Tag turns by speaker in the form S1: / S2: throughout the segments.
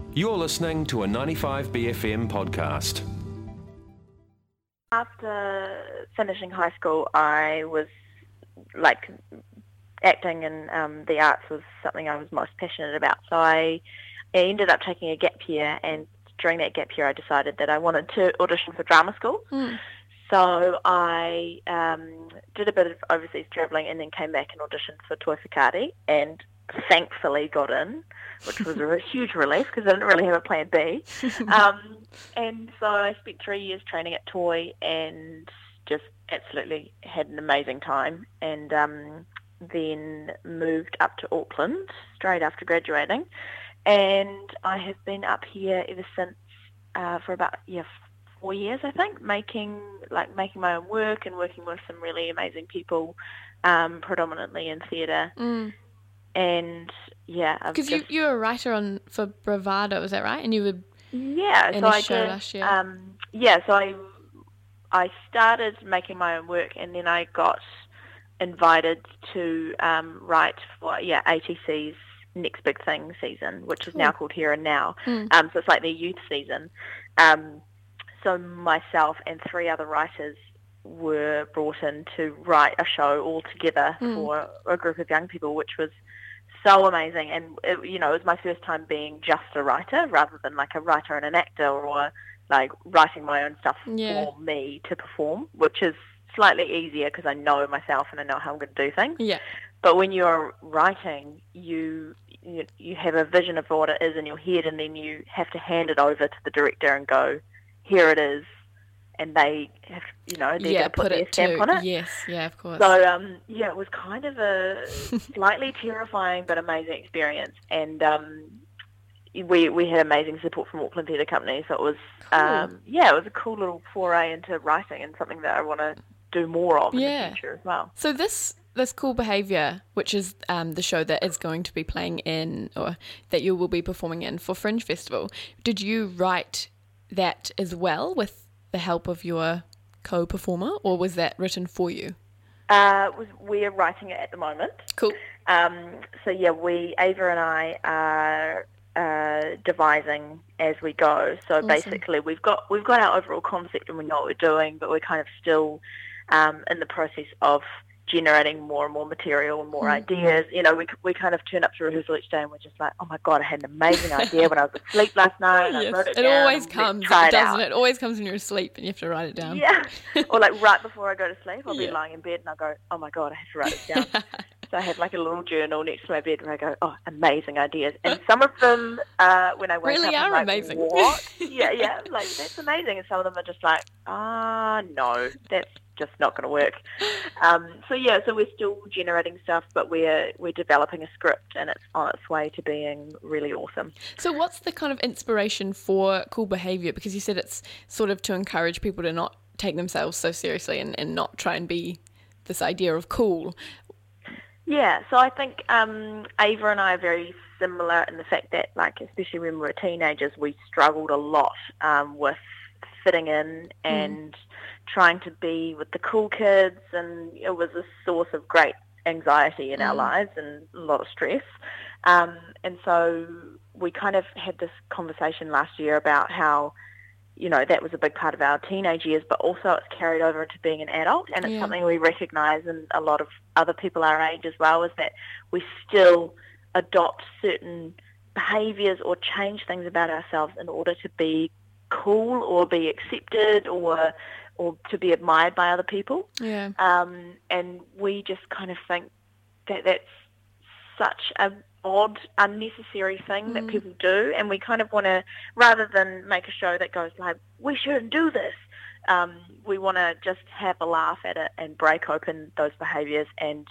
S1: You're listening to a 95BFM podcast.
S2: After finishing high school, I was acting and the arts was something I was most passionate about. So I ended up taking a gap year, and during that gap year I decided that I wanted to audition for drama school. So I did a bit of overseas travelling and then came back and auditioned for Toi Whakaari, and thankfully got in, which was a huge relief because I didn't really have a plan B. And so I spent 3 years training at Toi and just absolutely had an amazing time, and then moved up to Auckland straight after graduating, and I have been up here ever since for about 4 years, I think, making my own work and working with some really amazing people, predominantly in theatre. And
S3: because you were a writer for Bravado, is that right? And you were in
S2: so
S3: a
S2: I
S3: show
S2: did,
S3: last year.
S2: So I started making my own work, and then I got invited to write for ATC's Next Big Thing season, which is now called Here and Now. So it's like their youth season. So myself and 3 other writers were brought in to write a show all together for a group of young people, which was so amazing. And it was my first time being just a writer rather than like a writer and an actor, or like writing my own stuff for me to perform, which is slightly easier because I know myself and I know how I'm going to do things. But when you're writing, you have a vision of what it is in your head, and then you have to hand it over to the director and go, here it is, and they have, they're going to put their stamp on it.
S3: Yes, yeah, of course.
S2: So, it was kind of a slightly terrifying but amazing experience, and we had amazing support from Auckland Theatre Company, so it was, it was a cool little foray into writing, and something that I want to do more of in the future as well.
S3: So this Cool Behaviour, which is the show that is going to be playing in, or that you will be performing in for Fringe Festival, did you write that as well with the help of your co-performer, or was that written for you?
S2: We're writing it at the moment.
S3: Cool.
S2: Ava and I are devising as we go. So
S3: awesome.
S2: Basically, we've got our overall concept and we know what we're doing, but we're kind of still in the process of generating more and more material and more ideas. We kind of turn up to rehearsal each day and we're just like, oh my God, I had an amazing idea when I was asleep last night, and I wrote it down.
S3: It always comes, doesn't it? It always comes when you're asleep and you have to write it down.
S2: Yeah. Or like right before I go to sleep, I'll be lying in bed and I'll go, oh my God, I have to write it down. So I have like a little journal next to my bed where I go, oh, amazing ideas. And some of them, when I wake
S3: really
S2: up,
S3: are
S2: I'm
S3: amazing.
S2: Like, what? like that's amazing. And some of them are just like, no, that's just not going to work. So we're still generating stuff, but we're developing a script, and it's on its way to being really awesome.
S3: So what's the kind of inspiration for Cool Behaviour? Because you said it's sort of to encourage people to not take themselves so seriously and not try and be this idea of cool.
S2: Yeah, so I think Ava and I are very similar in the fact that, like, especially when we were teenagers, we struggled a lot with fitting in and trying to be with the cool kids, and it was a source of great anxiety in our lives and a lot of stress. And so we kind of had this conversation last year about how, that was a big part of our teenage years, but also it's carried over into being an adult, and it's something we recognise in a lot of other people our age as well, is that we still adopt certain behaviours or change things about ourselves in order to be cool or be accepted or to be admired by other people.
S3: Yeah.
S2: And we just kind of think that that's such a odd, unnecessary thing that people do, and we kind of want to, rather than make a show that goes like, we shouldn't do this, we want to just have a laugh at it and break open those behaviours and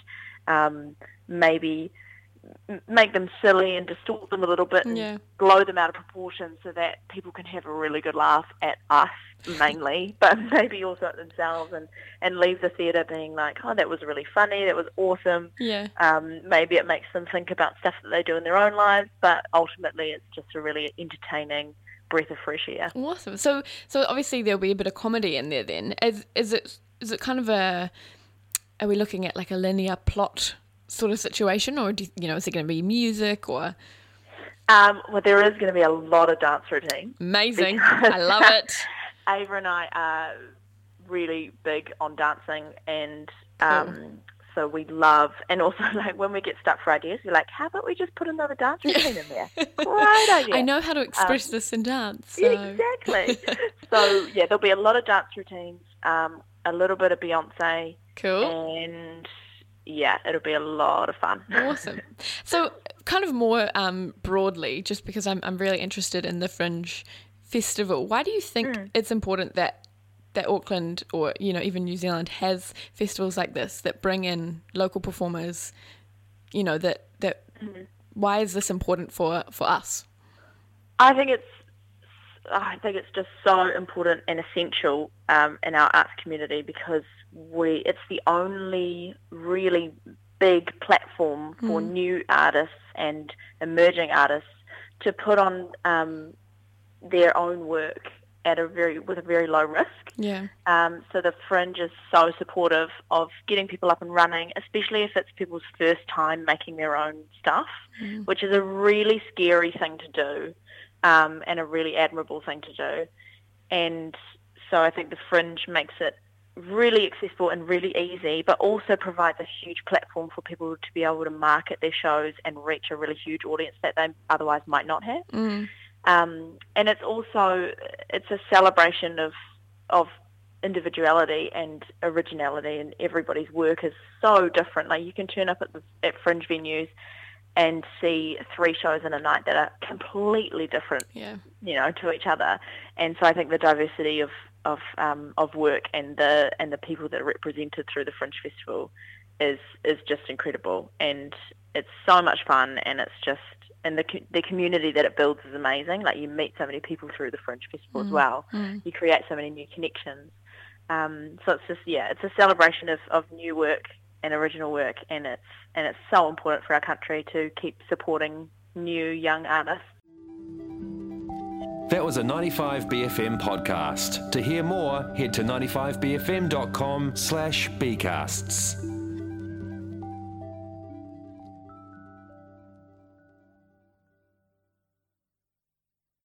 S2: maybe make them silly and distort them a little bit and blow them out of proportion so that people can have a really good laugh at us mainly, but maybe also at themselves, and leave the theatre being like, oh, that was really funny, that was awesome.
S3: Yeah.
S2: Maybe it makes them think about stuff that they do in their own lives, but ultimately it's just a really entertaining breath of fresh air.
S3: Awesome. So obviously there'll be a bit of comedy in there then. Is it kind of are we looking at like a linear plot sort of situation, or is it going to be music or?
S2: Well, there is going to be a lot of dance routine.
S3: Amazing. I love it.
S2: Ava and I are really big on dancing, and so we love, and also like when we get stuck for ideas, we're like, how about we just put another dance routine in there? Great idea.
S3: I know how to express this in dance. So.
S2: Exactly. So yeah, there'll be a lot of dance routines, a little bit of Beyonce.
S3: Cool.
S2: And yeah, it'll be a lot of fun.
S3: Awesome. So kind of more broadly, just because I'm really interested in the Fringe Festival, why do you think it's important that Auckland, or even New Zealand, has festivals like this that bring in local performers? Why is this important for us?
S2: I think it's just so important and essential in our arts community, because it's the only really big platform for new artists and emerging artists to put on their own work with a very low risk.
S3: Yeah.
S2: So the Fringe is so supportive of getting people up and running, especially if it's people's first time making their own stuff, which is a really scary thing to do, and a really admirable thing to do. And so I think the Fringe makes it really accessible and really easy, but also provides a huge platform for people to be able to market their shows and reach a really huge audience that they otherwise might not have. And it's a celebration of individuality and originality, and everybody's work is so different. Like, you can turn up at Fringe venues and see 3 shows in a night that are completely different, to each other. And so I think the diversity of work and the people that are represented through the Fringe Festival is just incredible, and it's so much fun, and it's just, and the community that it builds is amazing. Like, you meet so many people through the Fringe Festival as well. You create so many new connections. So it's just, it's a celebration of new work and original work, and it's so important for our country to keep supporting new young artists.
S1: That was a 95BFM podcast. To hear more, head to 95bfm.com/bcasts.